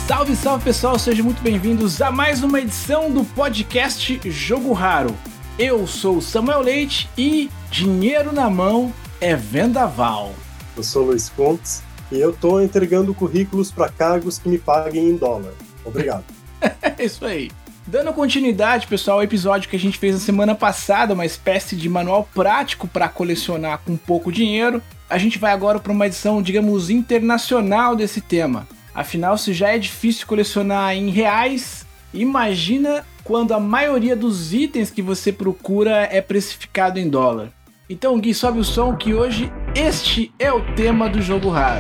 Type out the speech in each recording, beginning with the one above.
Salve, salve pessoal, sejam muito bem-vindos a mais uma edição do podcast Jogo Raro. Eu sou o Samuel Leite e dinheiro na mão é vendaval. Eu sou o Luiz Contes e eu tô entregando currículos para cargos que me paguem em dólar. Obrigado. É isso aí. Dando continuidade, pessoal, ao episódio que a gente fez na semana passada, uma espécie de manual prático para colecionar com pouco dinheiro, a gente vai agora para uma edição, digamos, internacional desse tema. Afinal, se já é difícil colecionar em reais, imagina quando a maioria dos itens que você procura é precificado em dólar. Então, Gui, sobe o som que hoje este é o tema do Jogo Raro.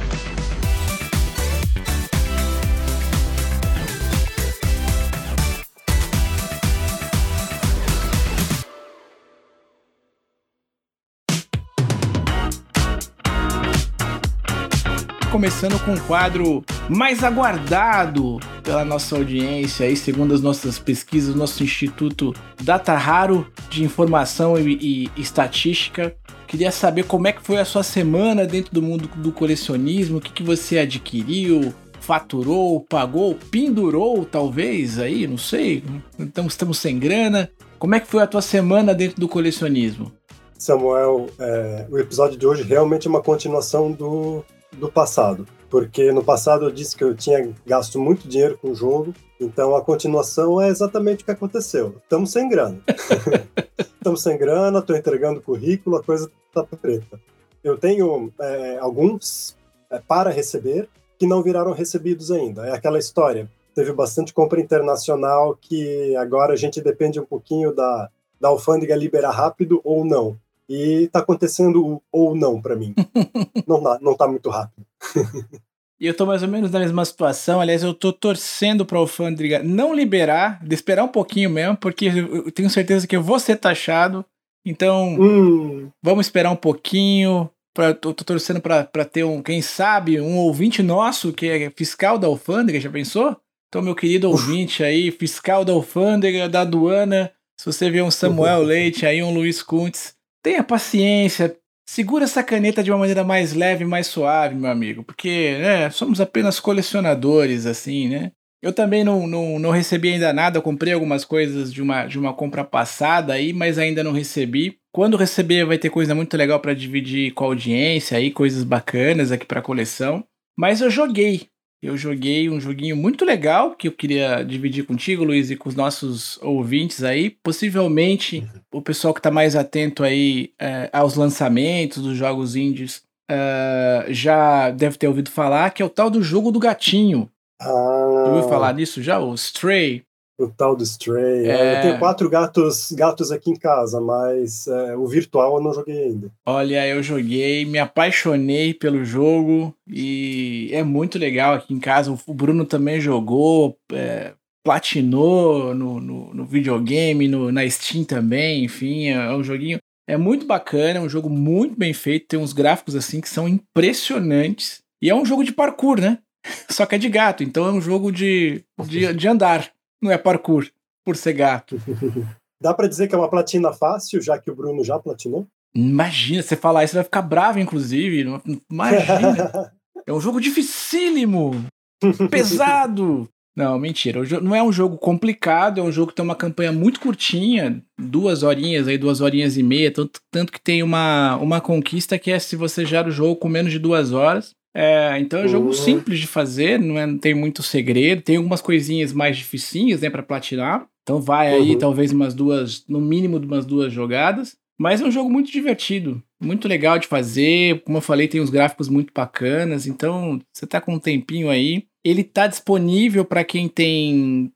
Começando com o quadro mais aguardado pela nossa audiência, aí, segundo as nossas pesquisas, nosso Instituto Data Raro de Informação e Estatística. Queria saber como é que foi a sua semana dentro do mundo do colecionismo, o que você adquiriu, faturou, pagou, pendurou talvez, aí, não sei, então estamos sem grana. Como é que foi a tua semana dentro do colecionismo? Samuel, o episódio de hoje realmente é uma continuação do passado, porque no passado eu disse que eu tinha gasto muito dinheiro com o jogo, então a continuação é exatamente o que aconteceu. Estamos sem grana. Estamos sem grana, estou entregando currículo, a coisa está preta. Eu tenho alguns para receber que não viraram recebidos ainda. É aquela história, teve bastante compra internacional que agora a gente depende um pouquinho da alfândega liberar rápido ou não. E está acontecendo o ou não para mim. Não tá muito rápido. E eu tô mais ou menos na mesma situação. Aliás, eu tô torcendo pra alfândega não liberar, de esperar um pouquinho mesmo, porque eu tenho certeza que eu vou ser taxado. Então, vamos esperar um pouquinho. Tô torcendo pra ter quem sabe, um ouvinte nosso que é fiscal da alfândega, já pensou? Então, meu querido ouvinte aí, fiscal da alfândega, da aduana, se você vê um Samuel Leite aí, um Luiz Contes, tenha paciência, segura essa caneta de uma maneira mais leve e mais suave, meu amigo, porque somos apenas colecionadores, assim, né? Eu também não recebi ainda nada, eu comprei algumas coisas de uma compra passada aí, mas ainda não recebi. Quando receber vai ter coisa muito legal para dividir com a audiência aí, coisas bacanas aqui para coleção. Mas eu joguei um joguinho muito legal que eu queria dividir contigo, Luiz, e com os nossos ouvintes aí. Possivelmente o pessoal que está mais atento aí aos lançamentos dos jogos indies já deve ter ouvido falar, que é o tal do jogo do gatinho. Já ouviu falar nisso já? O Stray? O tal do Stray. Eu tenho 4 gatos aqui em casa, mas o virtual eu não joguei ainda. Olha, eu joguei, me apaixonei pelo jogo e é muito legal aqui em casa. O Bruno também jogou, platinou no videogame, na Steam também, enfim, é um joguinho. É muito bacana, é um jogo muito bem feito, tem uns gráficos assim que são impressionantes. E é um jogo de parkour, né? Só que é de gato, então é um jogo de andar. Não é parkour, por ser gato. Dá pra dizer que é uma platina fácil, já que o Bruno já platinou? Imagina, você falar isso, você vai ficar bravo, inclusive. Imagina. É um jogo dificílimo, pesado. Não, mentira. Não é um jogo complicado, é um jogo que tem uma campanha muito curtinha, 2 horinhas, 2 horinhas e meia, tanto que tem uma conquista que é se você gerar o jogo com menos de 2 horas. Então é um jogo simples de fazer, não tem muito segredo, tem algumas coisinhas mais dificinhas, né, pra platinar. Então vai aí talvez no mínimo umas 2 jogadas. Mas é um jogo muito divertido, muito legal de fazer. Como eu falei, tem uns gráficos muito bacanas, então você tá com um tempinho aí. Ele tá disponível para quem tem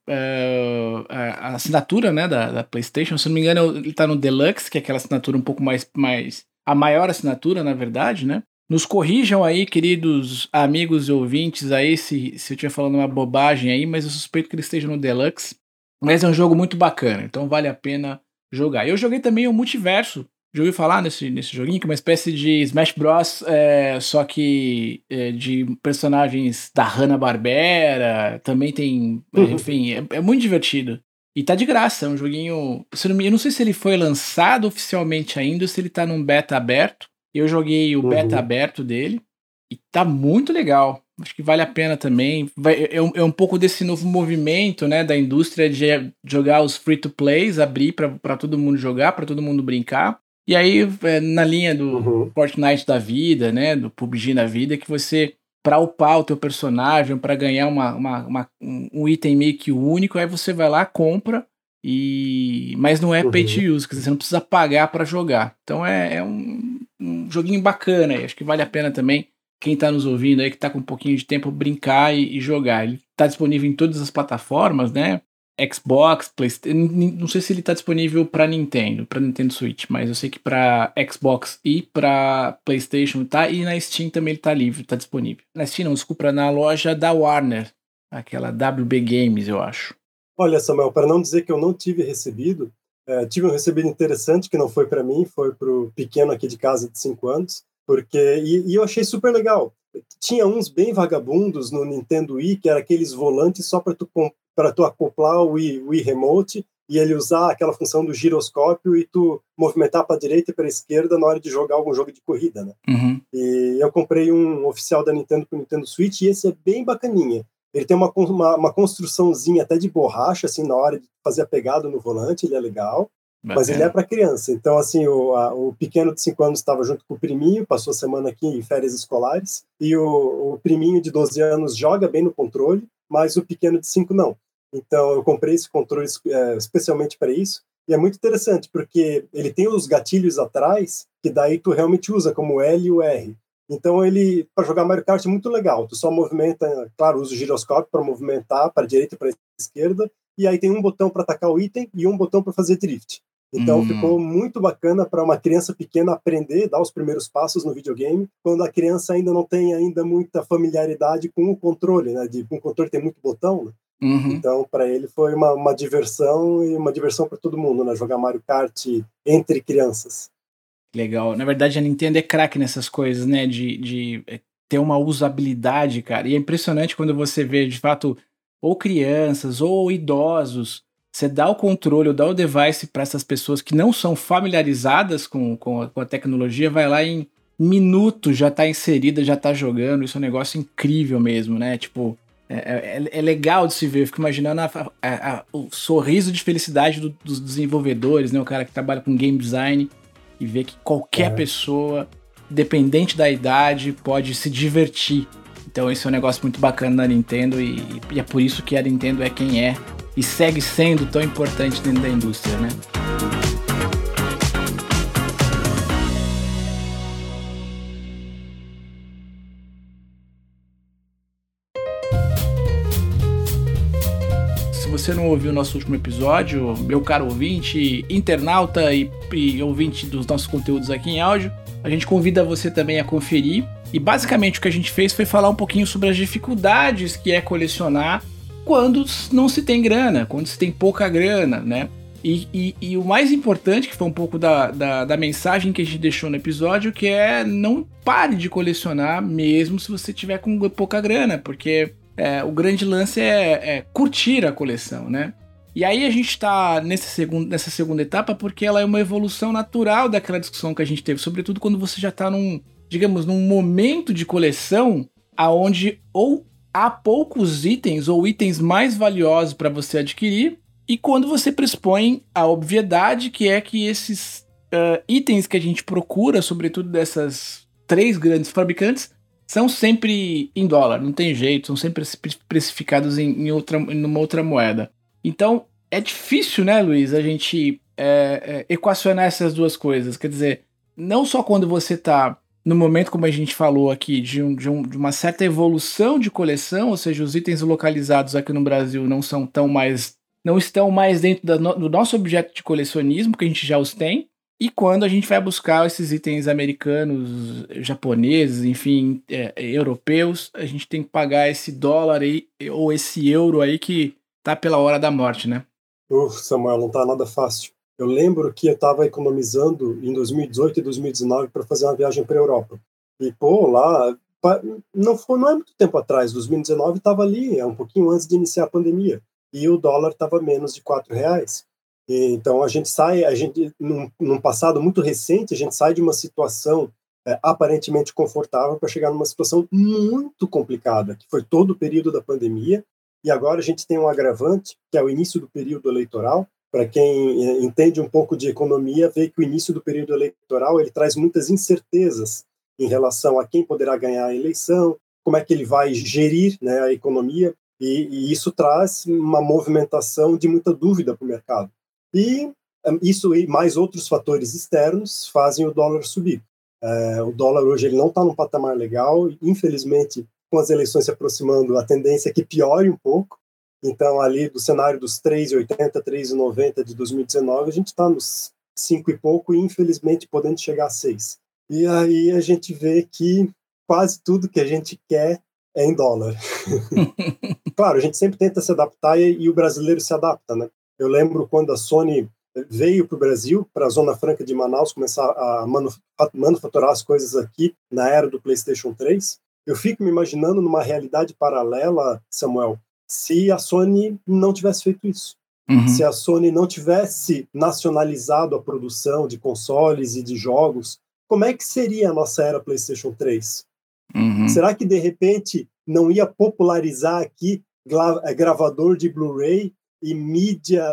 a assinatura, né, da PlayStation. Se não me engano, ele tá no Deluxe, que é aquela assinatura um pouco mais a maior assinatura, na verdade, né? Nos corrijam aí, queridos amigos e ouvintes aí, se eu estiver falando uma bobagem aí, mas eu suspeito que ele esteja no Deluxe. Mas é um jogo muito bacana, então vale a pena jogar. Eu joguei também o Multiverso. Já ouviu falar nesse joguinho? Que é uma espécie de Smash Bros, só que de personagens da Hanna-Barbera. Também tem, enfim, é muito divertido. E tá de graça, é um joguinho... Eu não sei se ele foi lançado oficialmente ainda ou se ele tá num beta aberto. Eu joguei o beta aberto dele e tá muito legal. acho que vale a pena também. É um pouco desse novo movimento, né, da indústria de jogar os free-to-plays, abrir para todo mundo jogar, para todo mundo brincar. E aí, na linha do Fortnite da vida, né, do PUBG da vida, que você, para upar o teu personagem, para ganhar um item meio que único, aí você vai lá, compra, mas não é pay to use, quer dizer, você não precisa pagar para jogar. Então é um joguinho bacana aí, acho que vale a pena também quem tá nos ouvindo aí, que tá com um pouquinho de tempo, brincar e jogar. Ele tá disponível em todas as plataformas, né? Xbox, PlayStation, não sei se ele tá disponível para Nintendo Switch, mas eu sei que para Xbox e para PlayStation tá, e na Steam também ele tá livre, tá disponível. Na Steam não, desculpa, na loja da Warner, aquela WB Games, eu acho. Olha, Samuel, para não dizer que eu não tive recebido, tive um recebido interessante que não foi para mim, foi para o pequeno aqui de casa de 5 anos, porque e eu achei super legal. Tinha uns bem vagabundos no Nintendo Wii, que era aqueles volantes só para tu acoplar o Wii Remote e ele usar aquela função do giroscópio e tu movimentar para a direita e para a esquerda na hora de jogar algum jogo de corrida, né? E eu comprei um oficial da Nintendo para o Nintendo Switch e esse é bem bacaninha. Ele tem uma construçãozinha até de borracha, assim, na hora de fazer a pegada no volante, ele é legal. Bacana. Mas ele é para criança. Então, assim, o pequeno de 5 anos estava junto com o priminho, passou a semana aqui em férias escolares, e o priminho de 12 anos joga bem no controle, mas o pequeno de 5 não. Então, eu comprei esse controle especialmente para isso, e é muito interessante, porque ele tem os gatilhos atrás, que daí tu realmente usa, como o L e o R. Então, ele, para jogar Mario Kart, é muito legal. Tu só movimenta, claro, usa o giroscópio para movimentar para a direita e para a esquerda, e aí tem um botão para atacar o item e um botão para fazer drift. Então, ficou muito bacana para uma criança pequena aprender, dar os primeiros passos no videogame, quando a criança ainda não tem ainda muita familiaridade com o controle, né? Com o controle tem muito botão, né? Então, para ele foi uma diversão, e uma diversão para todo mundo, né? Jogar Mario Kart entre crianças. Legal. Na verdade, a Nintendo é craque nessas coisas, né? De ter uma usabilidade, cara. E é impressionante quando você vê, de fato, ou crianças ou idosos. Você dá o controle ou dá o device para essas pessoas que não são familiarizadas com a tecnologia, vai lá em minutos, já tá inserida, já tá jogando. Isso é um negócio incrível mesmo, né? Tipo, é legal de se ver. Eu fico imaginando o sorriso de felicidade dos desenvolvedores, né? O cara que trabalha com game design e ver que qualquer pessoa, independente da idade, pode se divertir. Então esse é um negócio muito bacana da Nintendo e é por isso que a Nintendo é quem é e segue sendo tão importante dentro da indústria, né? Se você não ouviu o nosso último episódio, meu caro ouvinte, internauta e ouvinte dos nossos conteúdos aqui em áudio, a gente convida você também a conferir. E basicamente o que a gente fez foi falar um pouquinho sobre as dificuldades que é colecionar quando não se tem grana, quando se tem pouca grana, né? E o mais importante, que foi um pouco da mensagem que a gente deixou no episódio, que é não pare de colecionar mesmo se você tiver com pouca grana, porque o grande lance é curtir a coleção, né? E aí a gente tá nessa segunda etapa porque ela é uma evolução natural daquela discussão que a gente teve, sobretudo quando você já tá num momento de coleção aonde ou há poucos itens ou itens mais valiosos para você adquirir, e quando você pressupõe a obviedade que é que esses itens que a gente procura, sobretudo dessas 3 grandes fabricantes, são sempre em dólar, não tem jeito, são sempre precificados em uma outra moeda. Então, é difícil, né, Luiz, a gente equacionar essas duas coisas. Quer dizer, não só quando você está no momento, como a gente falou aqui, de uma certa evolução de coleção, ou seja, os itens localizados aqui no Brasil não estão mais dentro do nosso objeto de colecionismo, que a gente já os tem, e quando a gente vai buscar esses itens americanos, japoneses, enfim, europeus, a gente tem que pagar esse dólar aí, ou esse euro aí que tá pela hora da morte, né? Samuel, não tá nada fácil. Eu lembro que eu estava economizando em 2018 e 2019 para fazer uma viagem para a Europa. E, lá, não é muito tempo atrás, 2019 estava ali, um pouquinho antes de iniciar a pandemia. E o dólar estava menos de R$4. E, então, num passado muito recente, a gente sai de uma situação aparentemente confortável para chegar numa situação muito complicada, que foi todo o período da pandemia, e agora a gente tem um agravante, que é o início do período eleitoral. Para quem entende um pouco de economia, vê que o início do período eleitoral ele traz muitas incertezas em relação a quem poderá ganhar a eleição, como é que ele vai gerir, né, a economia, e isso traz uma movimentação de muita dúvida para o mercado. E isso e mais outros fatores externos fazem o dólar subir. O dólar hoje ele não está num patamar legal, infelizmente, com as eleições se aproximando, a tendência é que piore um pouco. Então, ali do cenário dos 3,80, 3,90 de 2019, a gente está nos 5 e pouco, e infelizmente podendo chegar a 6. E aí a gente vê que quase tudo que a gente quer é em dólar. Claro, a gente sempre tenta se adaptar e o brasileiro se adapta, né? Eu lembro quando a Sony veio para o Brasil, para a Zona Franca de Manaus, começar a manufaturar as coisas aqui na era do PlayStation 3, eu fico me imaginando numa realidade paralela, Samuel, se a Sony não tivesse feito isso. Se a Sony não tivesse nacionalizado a produção de consoles e de jogos, como é que seria a nossa era PlayStation 3? Será que, de repente, não ia popularizar aqui gravador de Blu-ray e mídia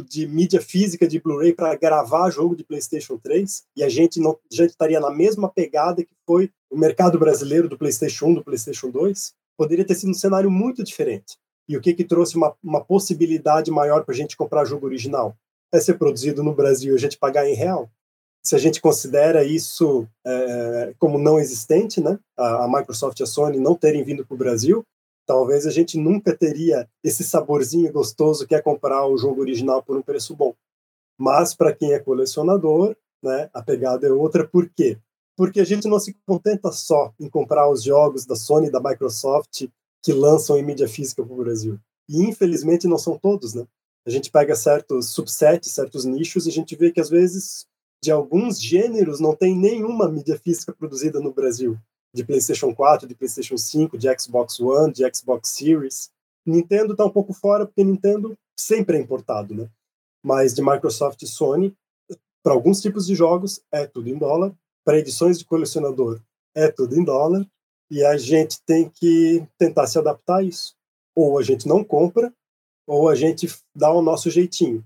física de Blu-ray para gravar jogo de PlayStation 3, e a gente estaria na mesma pegada que foi o mercado brasileiro do PlayStation 1, do PlayStation 2? Poderia ter sido um cenário muito diferente. E o que trouxe uma possibilidade maior para a gente comprar jogo original? É ser produzido no Brasil e a gente pagar em real. Se a gente considera isso como não existente, né? A Microsoft e a Sony não terem vindo para o Brasil, talvez a gente nunca teria esse saborzinho gostoso que é comprar o jogo original por um preço bom. Mas para quem é colecionador, né, a pegada é outra. Por quê? Porque a gente não se contenta só em comprar os jogos da Sony e da Microsoft que lançam em mídia física para o Brasil. E infelizmente não são todos, né? A gente pega certos subsets, certos nichos, e a gente vê que às vezes de alguns gêneros não tem nenhuma mídia física produzida no Brasil. De PlayStation 4, de PlayStation 5, de Xbox One, de Xbox Series. Nintendo está um pouco fora, porque Nintendo sempre é importado, né? Mas de Microsoft e Sony, para alguns tipos de jogos, é tudo em dólar. Para edições de colecionador, é tudo em dólar. E a gente tem que tentar se adaptar a isso. Ou a gente não compra, ou a gente dá o nosso jeitinho.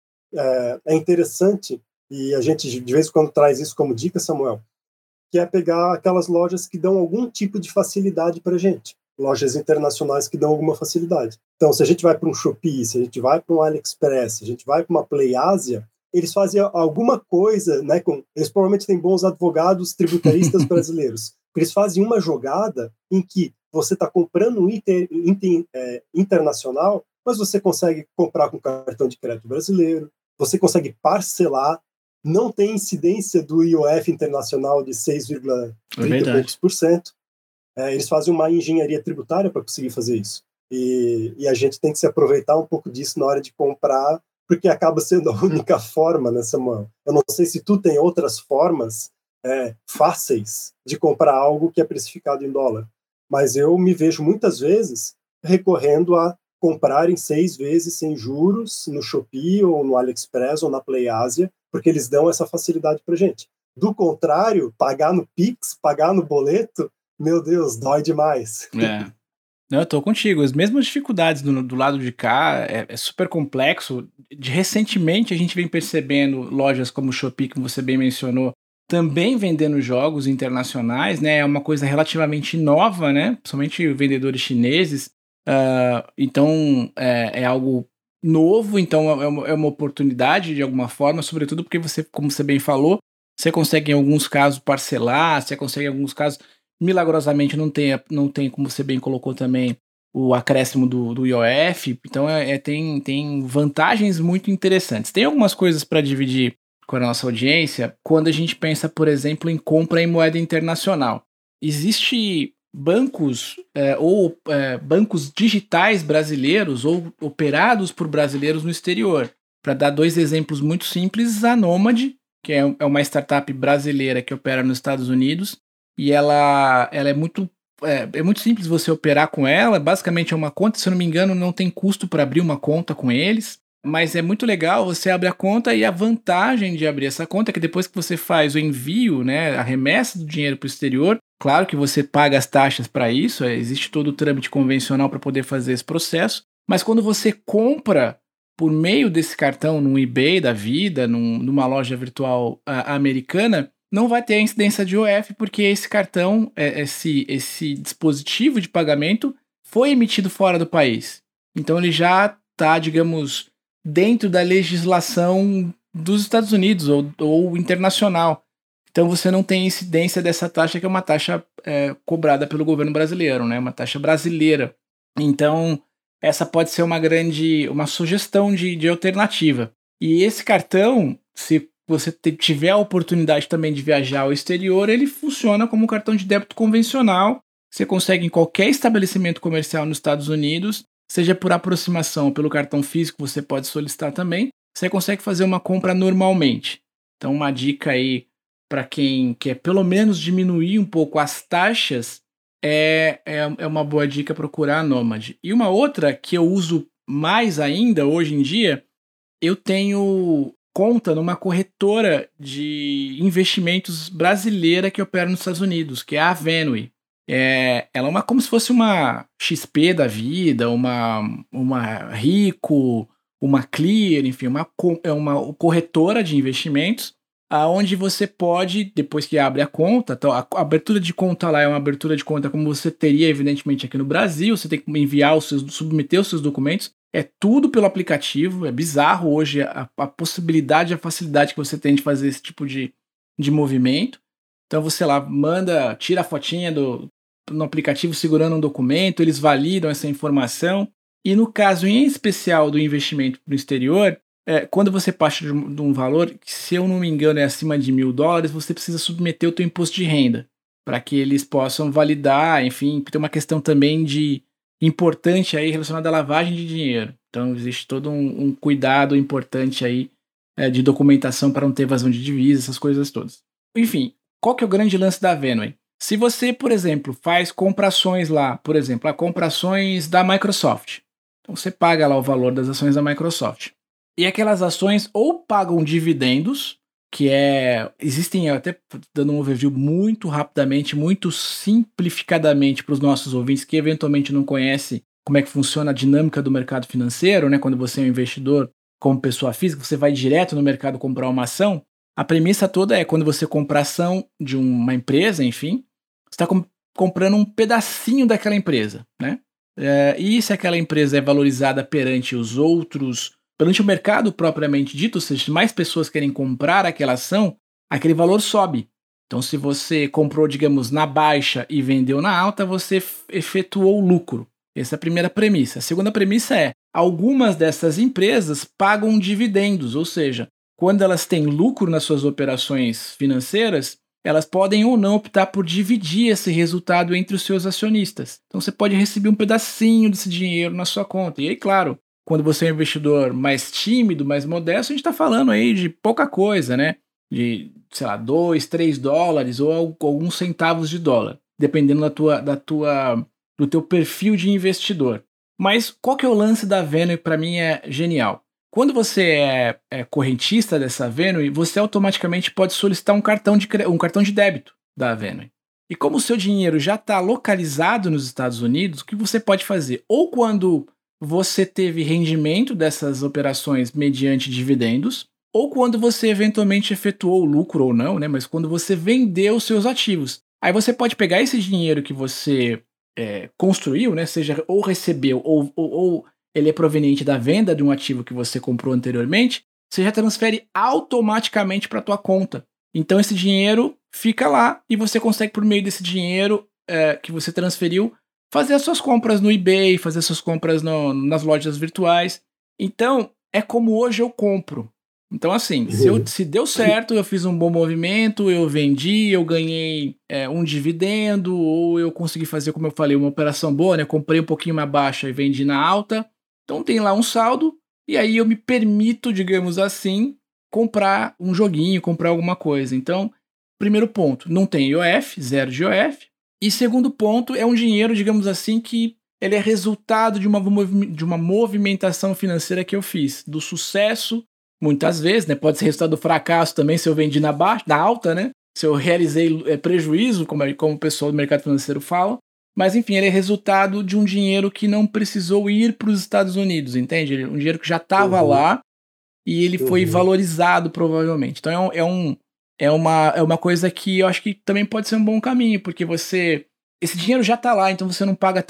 É interessante, e a gente de vez em quando traz isso como dica, Samuel, que é pegar aquelas lojas que dão algum tipo de facilidade para a gente. Lojas internacionais que dão alguma facilidade. Então, se a gente vai para um Shopee, se a gente vai para um AliExpress, se a gente vai para uma PlayAsia, eles fazem alguma coisa, né? Eles provavelmente têm bons advogados tributaristas brasileiros. Eles fazem uma jogada em que você está comprando um item internacional, mas você consegue comprar com cartão de crédito brasileiro, você consegue parcelar, não tem incidência do IOF internacional de 6,30%. Eles fazem uma engenharia tributária para conseguir fazer isso. E a gente tem que se aproveitar um pouco disso na hora de comprar, porque acaba sendo a única forma, né, Samuel? Eu não sei se tu tem outras formas fáceis de comprar algo que é precificado em dólar, mas eu me vejo muitas vezes recorrendo a comprar em 6 vezes sem juros no Shopee ou no AliExpress ou na PlayAsia, porque eles dão essa facilidade pra gente. Do contrário, pagar no Pix, pagar no boleto, meu Deus, dói demais. Não, eu tô contigo. As mesmas dificuldades do lado de cá, é super complexo. Recentemente a gente vem percebendo lojas como o Shopee, que você bem mencionou, também vendendo jogos internacionais, né? É uma coisa relativamente nova, né? Principalmente vendedores chineses. Então é algo novo, então é uma oportunidade de alguma forma, sobretudo porque você, como você bem falou, você consegue em alguns casos parcelar, você consegue em alguns casos, milagrosamente não tem, como você bem colocou também, o acréscimo do IOF, então tem vantagens muito interessantes. Tem algumas coisas para dividir com a nossa audiência quando a gente pensa, por exemplo, em compra em moeda internacional. Existe bancos bancos digitais brasileiros ou operados por brasileiros no exterior. Para dar 2 exemplos muito simples, a Nomad, que é uma startup brasileira que opera nos Estados Unidos, e ela é muito simples você operar com ela. Basicamente é uma conta, se eu não me engano, não tem custo para abrir uma conta com eles. Mas é muito legal, você abre a conta e a vantagem de abrir essa conta é que depois que você faz o envio, né, a remessa do dinheiro para o exterior, claro que você paga as taxas para isso, existe todo o trâmite convencional para poder fazer esse processo, mas quando você compra por meio desse cartão num eBay da vida, numa loja virtual americana, não vai ter a incidência de IOF, porque esse cartão, esse dispositivo de pagamento foi emitido fora do país. Então ele já está, digamos, dentro da legislação dos Estados Unidos ou internacional. Então você não tem incidência dessa taxa, que é uma taxa cobrada pelo governo brasileiro, né? Uma taxa brasileira. Então essa pode ser uma sugestão de alternativa. E esse cartão, se você tiver a oportunidade também de viajar ao exterior, ele funciona como um cartão de débito convencional. Você consegue em qualquer estabelecimento comercial nos Estados Unidos, seja por aproximação ou pelo cartão físico, você pode solicitar também. Você consegue fazer uma compra normalmente. Então, uma dica aí para quem quer pelo menos diminuir um pouco as taxas, é uma boa dica procurar a Nomad. E uma outra que eu uso mais ainda hoje em dia, eu tenho conta numa corretora de investimentos brasileira que opera nos Estados Unidos, que é a Avenue. Ela é como se fosse uma XP da vida, uma Rico, uma Clear, enfim, é uma corretora de investimentos, aonde você pode, depois que abre a conta, então a abertura de conta lá é uma abertura de conta como você teria, evidentemente, aqui no Brasil, você tem que submeter os seus documentos, é tudo pelo aplicativo, é bizarro hoje a possibilidade, a facilidade que você tem de fazer esse tipo de movimento. Então você lá tira a fotinha no aplicativo segurando um documento, eles validam essa informação. E no caso em especial do investimento no exterior, quando você parte de um valor, que se eu não me engano é acima de $1.000, você precisa submeter o teu imposto de renda, para que eles possam validar, enfim, tem uma questão também importante aí relacionada à lavagem de dinheiro. Então existe todo um cuidado importante aí de documentação para não ter evasão de divisas, essas coisas todas. Enfim, qual que é o grande lance da Avenue? Se você, por exemplo, faz comprações lá, por exemplo, comprações da Microsoft, então você paga lá o valor das ações da Microsoft. E aquelas ações ou pagam dividendos, existem, até dando um overview muito rapidamente, muito simplificadamente para os nossos ouvintes que eventualmente não conhecem como é que funciona a dinâmica do mercado financeiro, né? Quando você é um investidor como pessoa física, você vai direto no mercado comprar uma ação. A premissa toda é quando você compra ação de uma empresa, enfim, você está comprando um pedacinho daquela empresa, né? E se aquela empresa é valorizada perante o mercado propriamente dito, ou seja, se mais pessoas querem comprar aquela ação, aquele valor sobe. Então, se você comprou, digamos, na baixa e vendeu na alta, você efetuou lucro. Essa é a primeira premissa. A segunda premissa é: algumas dessas empresas pagam dividendos, ou seja, quando elas têm lucro nas suas operações financeiras, elas podem ou não optar por dividir esse resultado entre os seus acionistas. Então você pode receber um pedacinho desse dinheiro na sua conta. E aí, claro, quando você é um investidor mais tímido, mais modesto, a gente está falando aí de pouca coisa, né? De, sei lá, $2, $3 ou alguns centavos de dólar, dependendo do teu perfil de investidor. Mas qual que é o lance da Avenue? Para mim é genial. Quando você é correntista dessa Avenue, você automaticamente pode solicitar um cartão de débito da Avenue. E como o seu dinheiro já está localizado nos Estados Unidos, o que você pode fazer? Ou quando você teve rendimento dessas operações mediante dividendos, ou quando você eventualmente efetuou lucro ou não, né? Mas quando você vendeu os seus ativos. Aí você pode pegar esse dinheiro que você construiu, né? Seja ou recebeu ou ele é proveniente da venda de um ativo que você comprou anteriormente, você já transfere automaticamente para a tua conta. Então esse dinheiro fica lá e você consegue, por meio desse dinheiro que você transferiu, fazer as suas compras no eBay, fazer as suas compras nas lojas virtuais. Então, é como hoje eu compro. Então, assim, se deu certo, eu fiz um bom movimento, eu vendi, eu ganhei um dividendo, ou eu consegui fazer, como eu falei, uma operação boa, né? Comprei um pouquinho mais baixa e vendi na alta. Então tem lá um saldo, e aí eu me permito, digamos assim, comprar um joguinho, comprar alguma coisa. Então, primeiro ponto, não tem IOF, zero de IOF. E segundo ponto, é um dinheiro, digamos assim, que ele é resultado de uma movimentação financeira que eu fiz, do sucesso, muitas vezes, né? Pode ser resultado do fracasso também, se eu vendi na alta, né? Se eu realizei prejuízo, como o pessoal do mercado financeiro fala. Mas, enfim, ele é resultado de um dinheiro que não precisou ir para os Estados Unidos, entende? Um dinheiro que já estava lá e ele foi valorizado, provavelmente. Então, é uma coisa que eu acho que também pode ser um bom caminho, porque esse dinheiro já está lá, então você não paga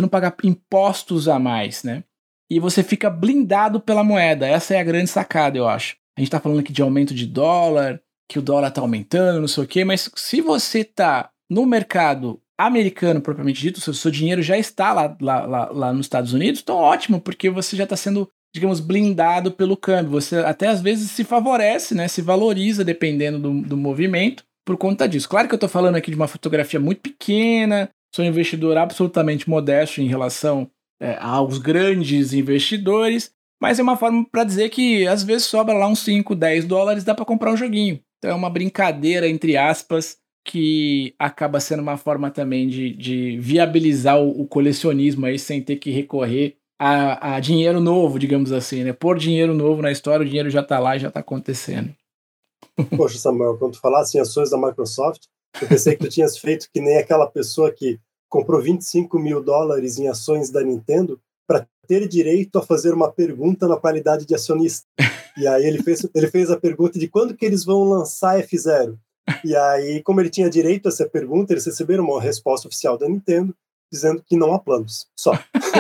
impostos a mais, né? E você fica blindado pela moeda. Essa é a grande sacada, eu acho. A gente está falando aqui de aumento de dólar, que o dólar está aumentando, não sei o quê, mas se você está no mercado americano, propriamente dito, o seu dinheiro já está lá nos Estados Unidos, então ótimo, porque você já está sendo, digamos, blindado pelo câmbio. Você até às vezes se favorece, né? Se valoriza dependendo do movimento por conta disso. Claro que eu estou falando aqui de uma fotografia muito pequena, sou um investidor absolutamente modesto em relação aos grandes investidores, mas é uma forma para dizer que às vezes sobra lá uns 5, 10 dólares, dá para comprar um joguinho. Então é uma brincadeira, entre aspas, que acaba sendo uma forma também de viabilizar o colecionismo aí sem ter que recorrer a dinheiro novo, digamos assim, né? Pôr dinheiro novo na história, o dinheiro já está lá e já está acontecendo. Poxa, Samuel, quando tu falasse em ações da Microsoft, eu pensei que tu tinhas feito que nem aquela pessoa que comprou 25 mil dólares em ações da Nintendo para ter direito a fazer uma pergunta na qualidade de acionista. E aí ele fez a pergunta de quando que eles vão lançar F0. E aí, como ele tinha direito a essa pergunta, eles receberam uma resposta oficial da Nintendo dizendo que não há planos. Só.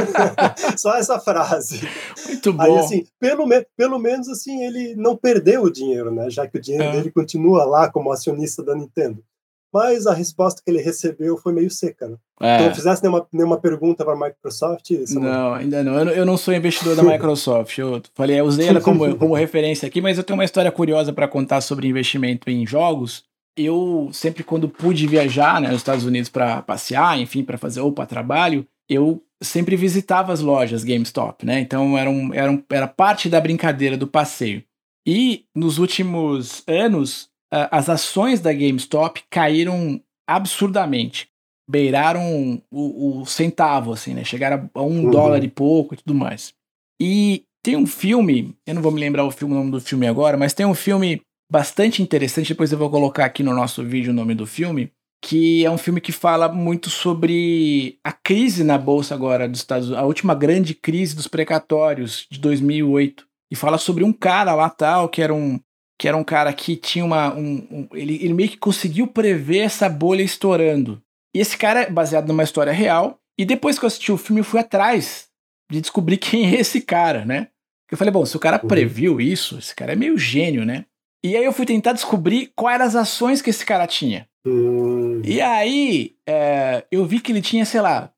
Só essa frase. Muito bom. Aí, assim, pelo menos, assim, ele não perdeu o dinheiro, né? Já que o dinheiro dele continua lá como acionista da Nintendo. Mas a resposta que ele recebeu foi meio seca, né? Tu não fizesse nenhuma pergunta para a Microsoft? Não, ainda não. Eu não sou investidor da Microsoft. Eu falei, eu usei ela como referência aqui, mas eu tenho uma história curiosa para contar sobre investimento em jogos. Eu sempre, quando pude viajar, né, nos Estados Unidos para passear, enfim, para fazer ou para trabalho, eu sempre visitava as lojas GameStop, né? Então era parte da brincadeira do passeio. E nos últimos anos, as ações da GameStop caíram absurdamente. Beiraram o centavo, assim, né? Chegaram a $1 e pouco e tudo mais. E tem um filme, eu não vou me lembrar o nome do filme agora, mas tem um filme bastante interessante, depois eu vou colocar aqui no nosso vídeo o nome do filme, que é um filme que fala muito sobre a crise na bolsa agora dos Estados Unidos, a última grande crise dos precatórios de 2008, e fala sobre um cara lá tal, que era um cara que tinha ele meio que conseguiu prever essa bolha estourando. E esse cara é baseado numa história real, e depois que eu assisti o filme eu fui atrás de descobrir quem é esse cara, né? Eu falei, bom, se o cara previu isso, esse cara é meio gênio, né? E aí eu fui tentar descobrir quais eram as ações que esse cara tinha. E aí eu vi que ele tinha, sei lá,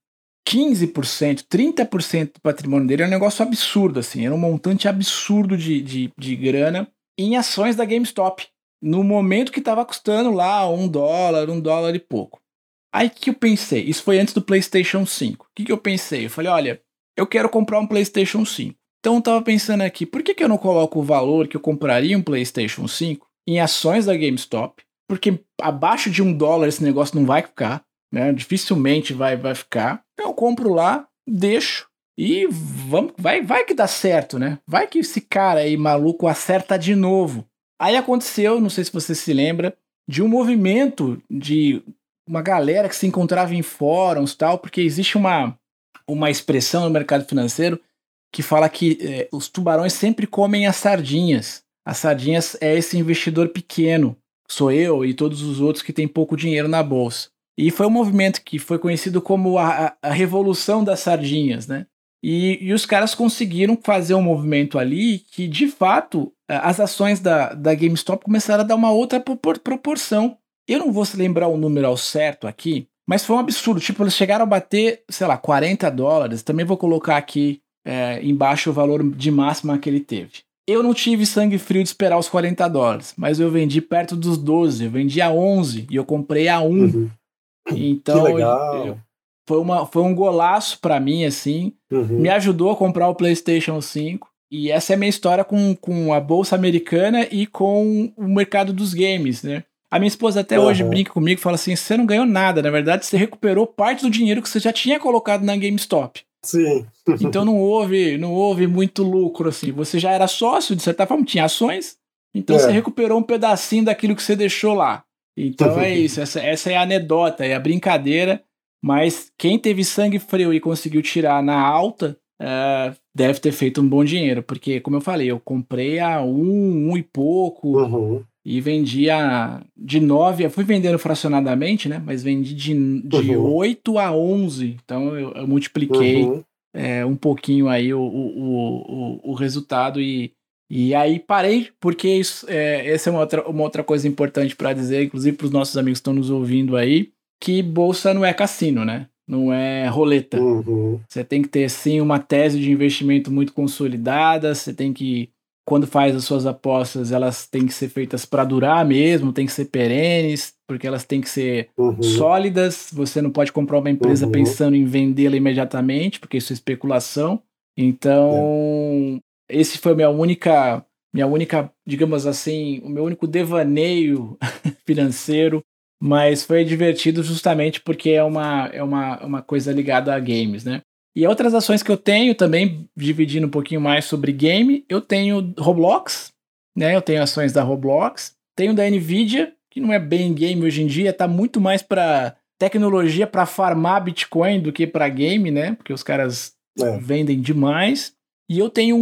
15%, 30% do patrimônio dele. Era um negócio absurdo, assim. Era um montante absurdo de grana em ações da GameStop. No momento que estava custando lá $1 e pouco. Aí que eu pensei? Isso foi antes do PlayStation 5. O que eu pensei? Eu falei, olha, eu quero comprar um PlayStation 5. Então eu tava pensando aqui, por que eu não coloco o valor que eu compraria um PlayStation 5 em ações da GameStop? Porque abaixo de $1 esse negócio não vai ficar, né? Dificilmente vai ficar. Então eu compro lá, deixo e vai que dá certo, né? Vai que esse cara aí maluco acerta de novo. Aí aconteceu, não sei se você se lembra, de um movimento de uma galera que se encontrava em fóruns e tal, porque existe uma expressão no mercado financeiro que fala que os tubarões sempre comem as sardinhas. As sardinhas é esse investidor pequeno, sou eu e todos os outros que têm pouco dinheiro na bolsa. E foi um movimento que foi conhecido como a revolução das sardinhas, né? E os caras conseguiram fazer um movimento ali que, de fato, as ações da GameStop começaram a dar uma outra proporção. Eu não vou se lembrar o número ao certo aqui, mas foi um absurdo. Tipo, eles chegaram a bater, sei lá, $40. Também vou colocar aqui embaixo o valor de máxima que ele teve. Eu não tive sangue frio de esperar os $40, mas eu vendi perto dos 12, eu vendi a 11 e eu comprei a 1. Então, que legal. Foi um golaço pra mim, assim. Me ajudou a comprar o PlayStation 5. E essa é a minha história com a bolsa americana e com o mercado dos games, né? A minha esposa até hoje brinca comigo e fala assim, você não ganhou nada, na verdade você recuperou parte do dinheiro que você já tinha colocado na GameStop. Sim. Então não houve muito lucro, assim. Você já era sócio, de certa forma, tinha ações, então você recuperou um pedacinho daquilo que você deixou lá. Então é isso, essa é a anedota, é a brincadeira, mas quem teve sangue frio e conseguiu tirar na alta, deve ter feito um bom dinheiro, porque, como eu falei, eu comprei a um e pouco, e vendi de 9, eu fui vendendo fracionadamente, né? Mas vendi de 8 a 11, então eu multipliquei um pouquinho aí o resultado e aí parei, porque essa é uma outra coisa importante para dizer, inclusive para os nossos amigos que estão nos ouvindo aí, que bolsa não é cassino, né? Não é roleta. Você tem que ter, sim, uma tese de investimento muito consolidada, você tem que, quando faz as suas apostas, elas têm que ser feitas para durar mesmo, tem que ser perenes, porque elas têm que ser sólidas, você não pode comprar uma empresa pensando em vendê-la imediatamente, porque isso é especulação. Então, esse foi minha única, digamos assim, o meu único devaneio financeiro, mas foi divertido justamente porque é uma coisa ligada a games, né? E outras ações que eu tenho também, dividindo um pouquinho mais sobre game, eu tenho Roblox, né? Eu tenho ações da Roblox, tenho da Nvidia, que não é bem game hoje em dia, tá muito mais para tecnologia para farmar Bitcoin do que para game, né? Porque os caras vendem demais. E eu tenho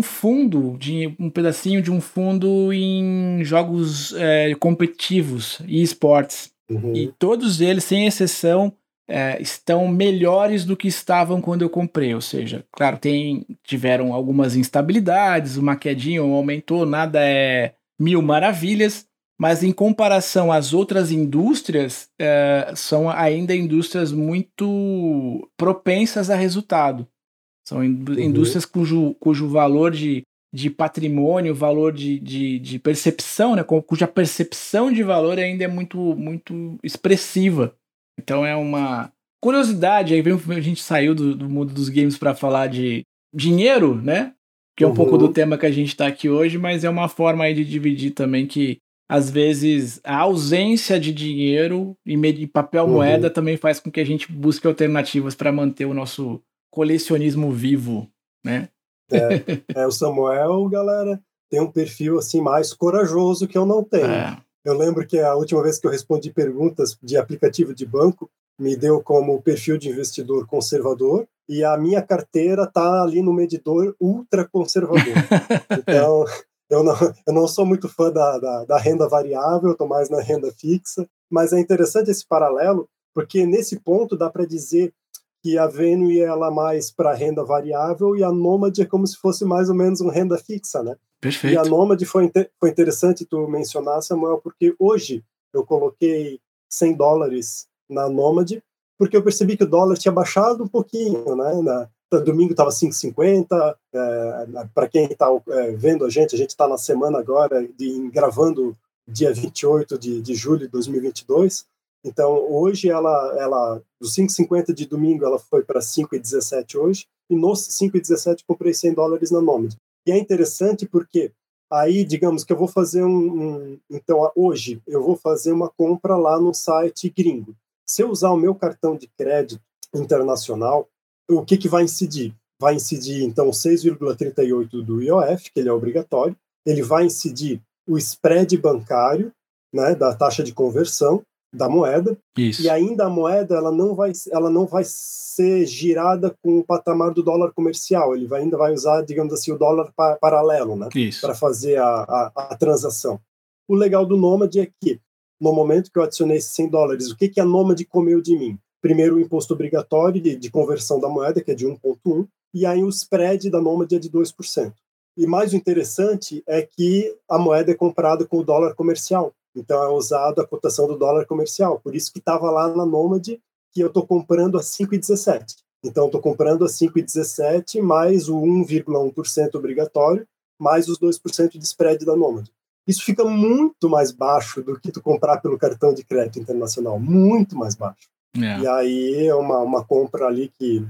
um pedacinho de um fundo em jogos competitivos e esportes. E todos eles, sem exceção, estão melhores do que estavam quando eu comprei. Ou seja, claro, tiveram algumas instabilidades, uma quedinha, um aumentou, nada é mil maravilhas, mas em comparação às outras indústrias, são ainda indústrias muito propensas a resultado. São indústrias cujo valor de patrimônio, valor de percepção, né, cuja percepção de valor ainda é muito, muito expressiva. Então é uma curiosidade, aí a gente saiu do mundo dos games para falar de dinheiro, né? Que é um pouco do tema que a gente está aqui hoje, mas é uma forma aí de dividir também que, às vezes, a ausência de dinheiro e papel moeda também faz com que a gente busque alternativas para manter o nosso colecionismo vivo, né? O Samuel, galera, tem um perfil assim mais corajoso que eu não tenho. Eu lembro que a última vez que eu respondi perguntas de aplicativo de banco, me deu como perfil de investidor conservador, e a minha carteira tá ali no medidor ultra conservador. Então, eu não sou muito fã da renda variável, eu tô mais na renda fixa, mas é interessante esse paralelo, porque nesse ponto dá para dizer que a Venue ela mais para renda variável e a Nomad é como se fosse mais ou menos uma renda fixa, né? Perfeito. E a Nomad foi interessante tu mencionar, Samuel, porque hoje eu coloquei $100 na Nomad, porque eu percebi que o dólar tinha baixado um pouquinho, né? Domingo estava 5,50. Para quem está vendo a gente está na semana agora, gravando dia 28 de julho de 2022. Então, hoje, ela dos 5,50 de domingo, ela foi para 5,17 hoje, e nos 5,17 comprei $100 na Nomad. E é interessante porque aí, digamos que eu vou fazer então, hoje, eu vou fazer uma compra lá no site gringo. Se eu usar o meu cartão de crédito internacional, o que vai incidir? Vai incidir, então, 6,38 do IOF, que ele é obrigatório, ele vai incidir o spread bancário, né, da taxa de conversão, da moeda. Isso. E ainda a moeda ela não vai ser girada com o patamar do dólar comercial, ele ainda vai usar, digamos assim, o dólar paralelo, né, para fazer a transação. O legal do Nomad é que, no momento que eu adicionei esses $100, o que a Nomad comeu de mim? Primeiro, o imposto obrigatório de conversão da moeda, que é de 1,1%, e aí o spread da Nomad é de 2%. E mais interessante é que a moeda é comprada com o dólar comercial. Então é usado a cotação do dólar comercial. Por isso que estava lá na Nomad que eu estou comprando a 5,17. Então estou comprando a 5,17 mais o 1,1% obrigatório, mais os 2% de spread da Nomad. Isso fica muito mais baixo do que tu comprar pelo cartão de crédito internacional. Muito mais baixo. E aí é uma compra ali que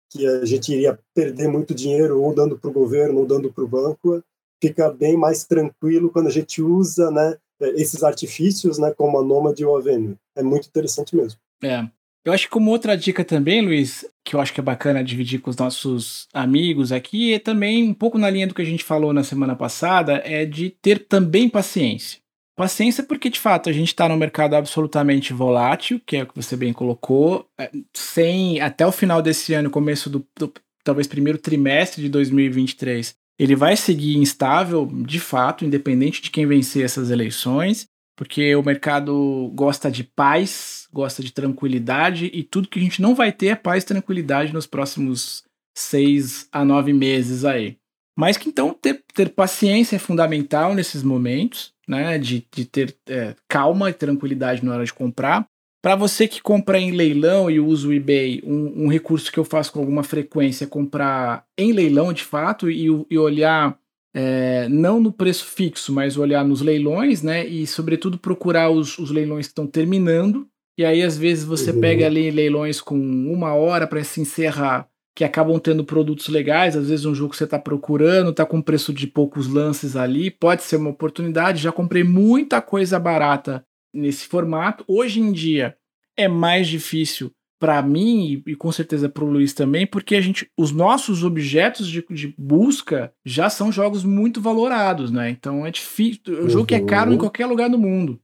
a gente iria perder muito dinheiro ou dando para o governo ou dando para o banco. Fica bem mais tranquilo quando a gente usa, né, esses artifícios, né, como a Nomad e o Avenue. É muito interessante mesmo. Eu acho que como outra dica também, Luiz, que eu acho que é bacana dividir com os nossos amigos aqui, é também um pouco na linha do que a gente falou na semana passada, é de ter também paciência. Paciência porque, de fato, a gente está num mercado absolutamente volátil, que é o que você bem colocou, sem, até o final desse ano, começo do talvez primeiro trimestre de 2023, ele vai seguir instável, de fato, independente de quem vencer essas eleições, porque o mercado gosta de paz, gosta de tranquilidade, e tudo que a gente não vai ter é paz e tranquilidade nos próximos 6 a 9 meses aí. Mas que então ter paciência é fundamental nesses momentos, né, de ter calma e tranquilidade na hora de comprar. Para você que compra em leilão e usa o eBay, um recurso que eu faço com alguma frequência é comprar em leilão de fato e olhar não no preço fixo, mas olhar nos leilões, né, e sobretudo procurar os leilões que estão terminando. E aí às vezes você pega ali leilões com 1 hora para se encerrar, que acabam tendo produtos legais, às vezes um jogo que você está procurando, está com preço de poucos lances ali, pode ser uma oportunidade. Já comprei muita coisa barata nesse formato. Hoje em dia é mais difícil para mim e com certeza para o Luiz também, porque os nossos objetos de busca já são jogos muito valorados, né? Então é difícil, é um jogo que é caro em qualquer lugar do mundo.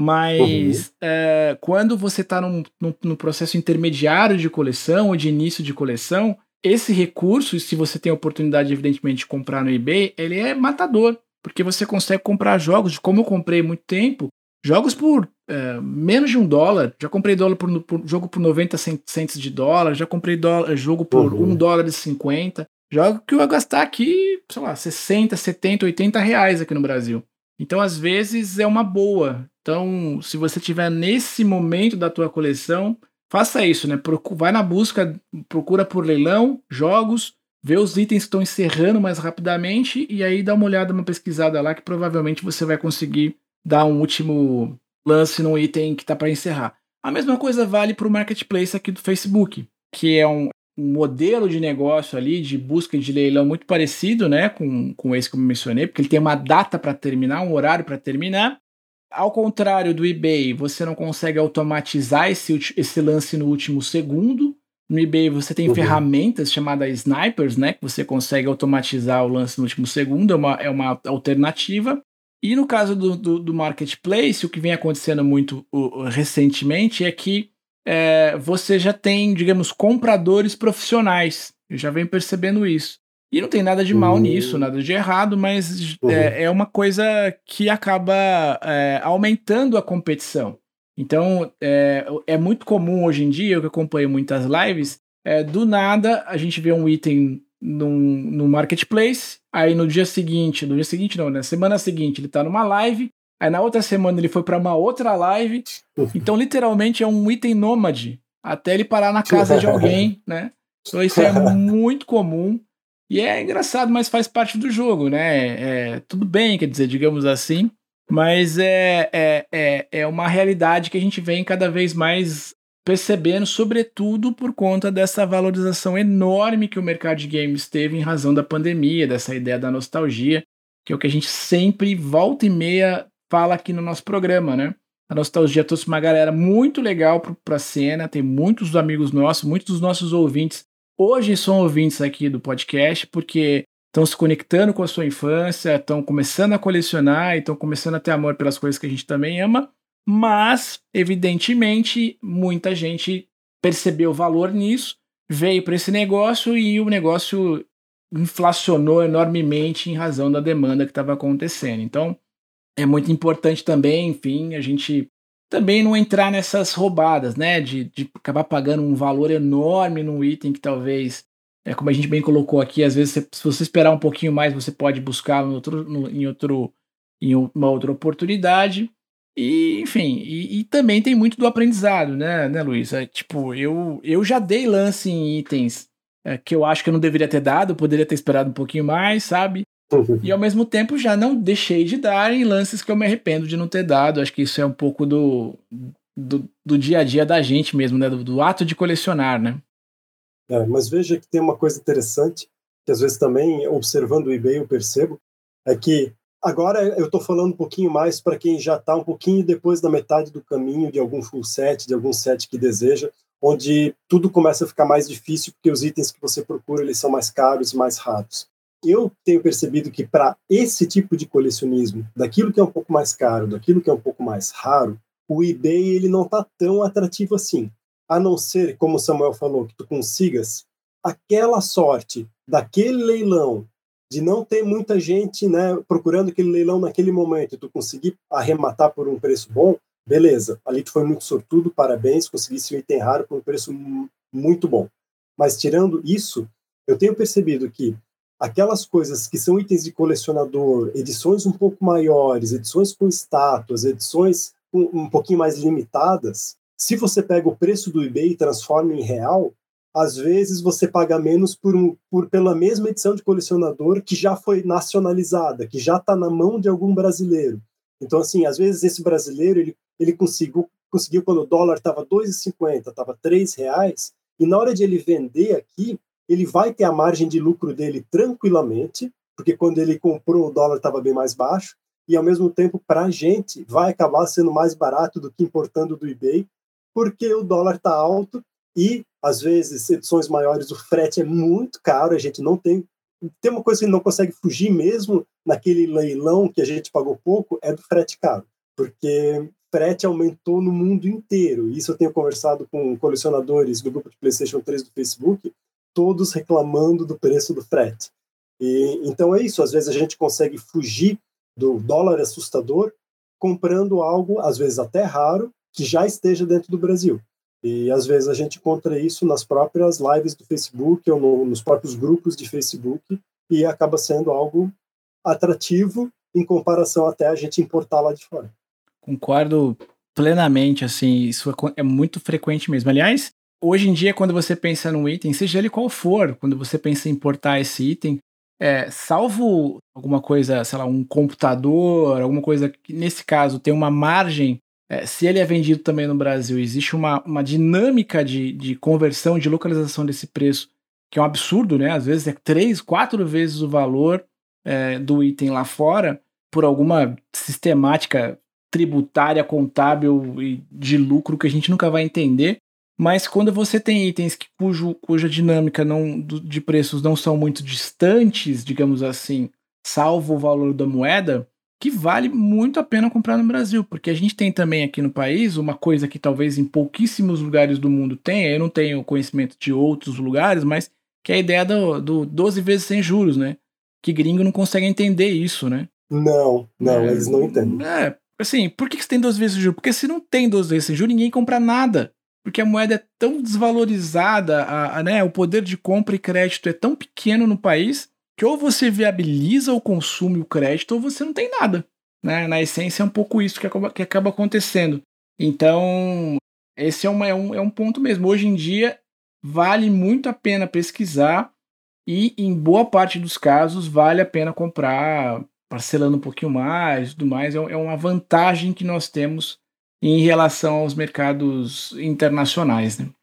Mas quando você está num processo intermediário de coleção ou de início de coleção, esse recurso, se você tem a oportunidade, evidentemente, de comprar no eBay, ele é matador, porque você consegue comprar jogos, como eu comprei há muito tempo, jogos por menos de $1. Já comprei jogo por 90 cents de dólar, já comprei jogo por $1,50. Jogo que eu ia gastar aqui, sei lá, 60, 70, 80 reais aqui no Brasil. Então, às vezes, é uma boa. Então, se você estiver nesse momento da tua coleção, faça isso, né? Vai na busca, procura por leilão, jogos, vê os itens que estão encerrando mais rapidamente e aí dá uma olhada, uma pesquisada lá que provavelmente você vai conseguir dar um último lance num item que está para encerrar. A mesma coisa vale para o marketplace aqui do Facebook, que é um modelo de negócio ali de busca de leilão muito parecido, né, com esse que eu mencionei, porque ele tem uma data para terminar, um horário para terminar. Ao contrário do eBay, você não consegue automatizar esse lance no último segundo. No eBay você tem ferramentas chamadas snipers, né, que você consegue automatizar o lance no último segundo, é uma alternativa. E no caso do marketplace, o que vem acontecendo muito recentemente é que você já tem, digamos, compradores profissionais. Eu já venho percebendo isso. E não tem nada de mal nisso, nada de errado, mas é uma coisa que acaba aumentando a competição. Então, é muito comum hoje em dia, eu que acompanho muitas lives, do nada a gente vê um item no marketplace, aí na semana seguinte ele tá numa live, aí na outra semana ele foi para uma outra live, então literalmente é um item nômade, até ele parar na casa de alguém, né? Então isso é muito comum, e é engraçado, mas faz parte do jogo, né? Tudo bem, quer dizer, digamos assim, mas é uma realidade que a gente vem cada vez mais percebendo, sobretudo por conta dessa valorização enorme que o mercado de games teve em razão da pandemia, dessa ideia da nostalgia, que é o que a gente sempre, volta e meia, fala aqui no nosso programa, né? A nostalgia trouxe uma galera muito legal para a cena, tem muitos amigos nossos, muitos dos nossos ouvintes hoje são ouvintes aqui do podcast, porque estão se conectando com a sua infância, estão começando a colecionar, estão começando a ter amor pelas coisas que a gente também ama. Mas, evidentemente, muita gente percebeu valor nisso, veio para esse negócio e o negócio inflacionou enormemente em razão da demanda que estava acontecendo. Então, é muito importante também, enfim, a gente também não entrar nessas roubadas, né? De acabar pagando um valor enorme num item que talvez, como a gente bem colocou aqui, às vezes, se você esperar um pouquinho mais, você pode buscar em uma outra oportunidade. E, enfim, e também tem muito do aprendizado, né, Luiz? Tipo, eu já dei lance em itens que eu acho que eu não deveria ter dado, eu poderia ter esperado um pouquinho mais, sabe? E ao mesmo tempo já não deixei de dar em lances que eu me arrependo de não ter dado. Acho que isso é um pouco do dia a dia da gente mesmo, né? Do ato de colecionar, né? Mas veja que tem uma coisa interessante, que às vezes também, observando o eBay, eu percebo, é que Agora eu estou falando um pouquinho mais para quem já está um pouquinho depois da metade do caminho de algum full set, de algum set que deseja, onde tudo começa a ficar mais difícil porque os itens que você procura eles são mais caros e mais raros. Eu tenho percebido que para esse tipo de colecionismo, daquilo que é um pouco mais caro, daquilo que é um pouco mais raro, o eBay ele não está tão atrativo assim. A não ser, como o Samuel falou, que tu consigas aquela sorte daquele leilão, de não ter muita gente, né, procurando aquele leilão naquele momento, e tu conseguir arrematar por um preço bom, beleza, ali tu foi muito sortudo, parabéns, conseguisse um item raro por um preço muito bom. Mas tirando isso, eu tenho percebido que aquelas coisas que são itens de colecionador, edições um pouco maiores, edições com estátuas, edições um pouquinho mais limitadas, se você pega o preço do eBay e transforma em real, às vezes você paga menos pela mesma edição de colecionador que já foi nacionalizada, que já está na mão de algum brasileiro. Então, assim, às vezes esse brasileiro, ele conseguiu quando o dólar estava R$ 2,50, estava R$ 3, e na hora de ele vender aqui, ele vai ter a margem de lucro dele tranquilamente, porque quando ele comprou o dólar estava bem mais baixo, e ao mesmo tempo, para a gente, vai acabar sendo mais barato do que importando do eBay, porque o dólar está alto e, às vezes, edições maiores, o frete é muito caro, a gente não tem... Tem uma coisa que não consegue fugir mesmo naquele leilão que a gente pagou pouco, é do frete caro, porque frete aumentou no mundo inteiro. Isso eu tenho conversado com colecionadores do grupo de PlayStation 3 do Facebook, todos reclamando do preço do frete. E, então é isso, às vezes a gente consegue fugir do dólar assustador comprando algo, às vezes até raro, que já esteja dentro do Brasil. E às vezes a gente encontra isso nas próprias lives do Facebook ou nos próprios grupos de Facebook e acaba sendo algo atrativo em comparação até a gente importar lá de fora. Concordo plenamente, assim, isso é muito frequente mesmo. Aliás, hoje em dia, quando você pensa num item, seja ele qual for, quando você pensa em importar esse item, salvo alguma coisa, sei lá, um computador, alguma coisa que, nesse caso, tem uma margem, se ele é vendido também no Brasil, existe uma dinâmica de conversão, de localização desse preço, que é um absurdo, né? Às vezes é 3, 4 vezes o valor do item lá fora, por alguma sistemática tributária, contábil e de lucro que a gente nunca vai entender. Mas quando você tem itens cuja dinâmica de preços não são muito distantes, digamos assim, salvo o valor da moeda, que vale muito a pena comprar no Brasil, porque a gente tem também aqui no país uma coisa que talvez em pouquíssimos lugares do mundo tenha, eu não tenho conhecimento de outros lugares, mas que é a ideia do 12 vezes sem juros, né? Que gringo não consegue entender isso, né? Não, eles não entendem. Assim, por que você tem 12 vezes sem juros? Porque se não tem 12 vezes sem juros, ninguém compra nada. Porque a moeda é tão desvalorizada, né, o poder de compra e crédito é tão pequeno no país que ou você viabiliza o consumo e o crédito ou você não tem nada. Né? Na essência é um pouco isso que acaba acontecendo. Então, esse é um ponto mesmo. Hoje em dia, vale muito a pena pesquisar e, em boa parte dos casos, vale a pena comprar parcelando um pouquinho mais e tudo mais. É uma vantagem que nós temos em relação aos mercados internacionais, né?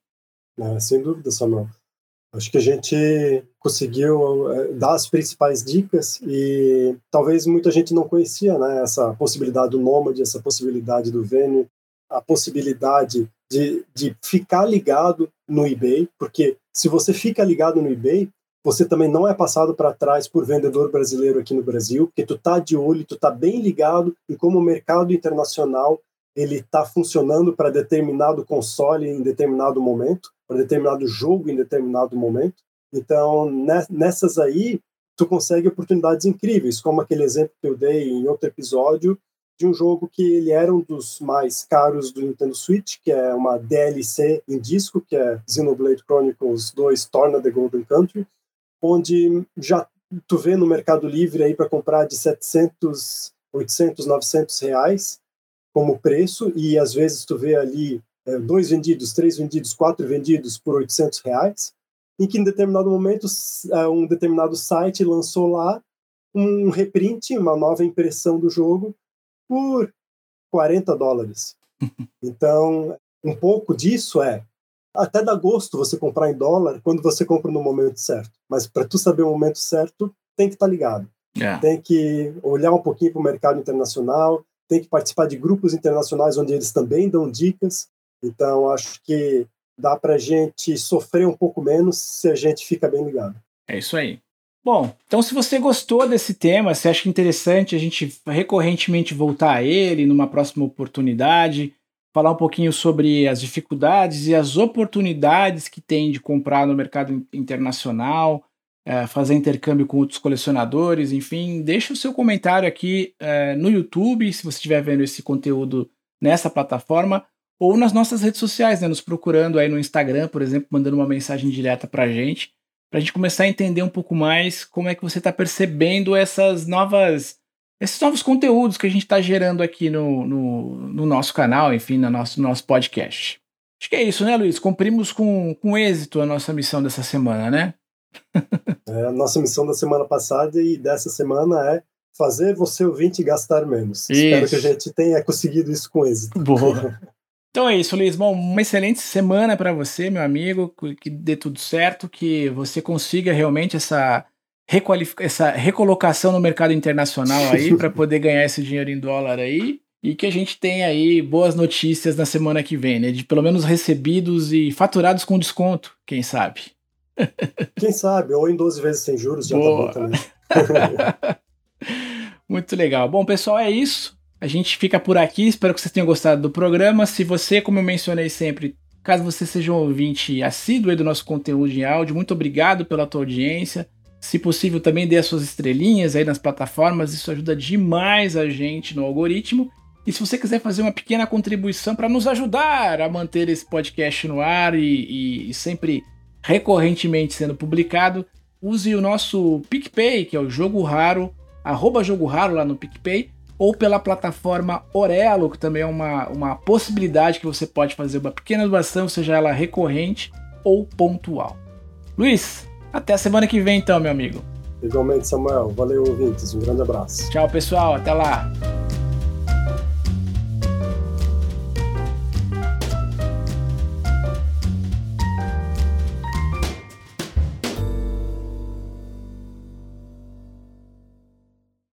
Sem dúvida, Samuel. Acho que a gente conseguiu dar as principais dicas e talvez muita gente não conhecia, né, essa possibilidade do Nomad, essa possibilidade do Venue, a possibilidade de ficar ligado no eBay, porque se você fica ligado no eBay, você também não é passado para trás por vendedor brasileiro aqui no Brasil, porque tu tá de olho, tu tá bem ligado em como o mercado internacional ele está funcionando para determinado console em determinado momento, para determinado jogo em determinado momento. Então, nessas aí, tu consegue oportunidades incríveis, como aquele exemplo que eu dei em outro episódio, de um jogo que ele era um dos mais caros do Nintendo Switch, que é uma DLC em disco, que é Xenoblade Chronicles 2 Torna the Golden Country, onde já tu vê no Mercado Livre aí para comprar de 700, 800, 900 reais, como preço, e às vezes tu vê ali 2 vendidos, 3 vendidos, 4 vendidos por 800 reais, em que em determinado momento um determinado site lançou lá um reprint, uma nova impressão do jogo por $40. Então, um pouco disso até dá gosto você comprar em dólar quando você compra no momento certo, mas para tu saber o momento certo, tem que estar ligado. tem que olhar um pouquinho para o mercado internacional, tem que participar de grupos internacionais onde eles também dão dicas. Então, acho que dá para a gente sofrer um pouco menos se a gente fica bem ligado. É isso aí. Bom, então se você gostou desse tema, se acha interessante a gente recorrentemente voltar a ele numa próxima oportunidade, falar um pouquinho sobre as dificuldades e as oportunidades que tem de comprar no mercado internacional, fazer intercâmbio com outros colecionadores, enfim, deixa o seu comentário aqui no YouTube, se você estiver vendo esse conteúdo nessa plataforma, ou nas nossas redes sociais, né, nos procurando aí no Instagram, por exemplo, mandando uma mensagem direta pra gente começar a entender um pouco mais como é que você está percebendo esses novos conteúdos que a gente está gerando aqui no nosso canal, enfim, no nosso podcast. Acho que é isso, né, Luiz? Cumprimos com êxito a nossa missão dessa semana, né? A nossa missão da semana passada e dessa semana é fazer você ouvinte gastar menos. Isso. Espero que a gente tenha conseguido isso com êxito. Boa. Então é isso, Luiz. Bom, uma excelente semana para você, meu amigo, que dê tudo certo, que você consiga realmente essa recolocação no mercado internacional aí para poder ganhar esse dinheiro em dólar aí e que a gente tenha aí boas notícias na semana que vem, né? De pelo menos recebidos e faturados com desconto, quem sabe? Quem sabe, ou em 12 vezes sem juros, já Boa. Tá bom também. Muito legal. Bom, pessoal, é isso. A gente fica por aqui, espero que vocês tenham gostado do programa. Se você, como eu mencionei sempre, caso você seja um ouvinte assíduo do nosso conteúdo em áudio, muito obrigado pela tua audiência. Se possível, também dê as suas estrelinhas aí nas plataformas, isso ajuda demais a gente no algoritmo. E se você quiser fazer uma pequena contribuição para nos ajudar a manter esse podcast no ar e sempre recorrentemente sendo publicado, use o nosso PicPay, que é o Jogo Raro, @JogoRaro lá no PicPay, ou pela plataforma Orelo, que também é uma possibilidade que você pode fazer uma pequena doação, seja ela recorrente ou pontual. Luiz, até a semana que vem então, meu amigo. Igualmente, Samuel. Valeu, ouvintes. Um grande abraço. Tchau, pessoal. Até lá.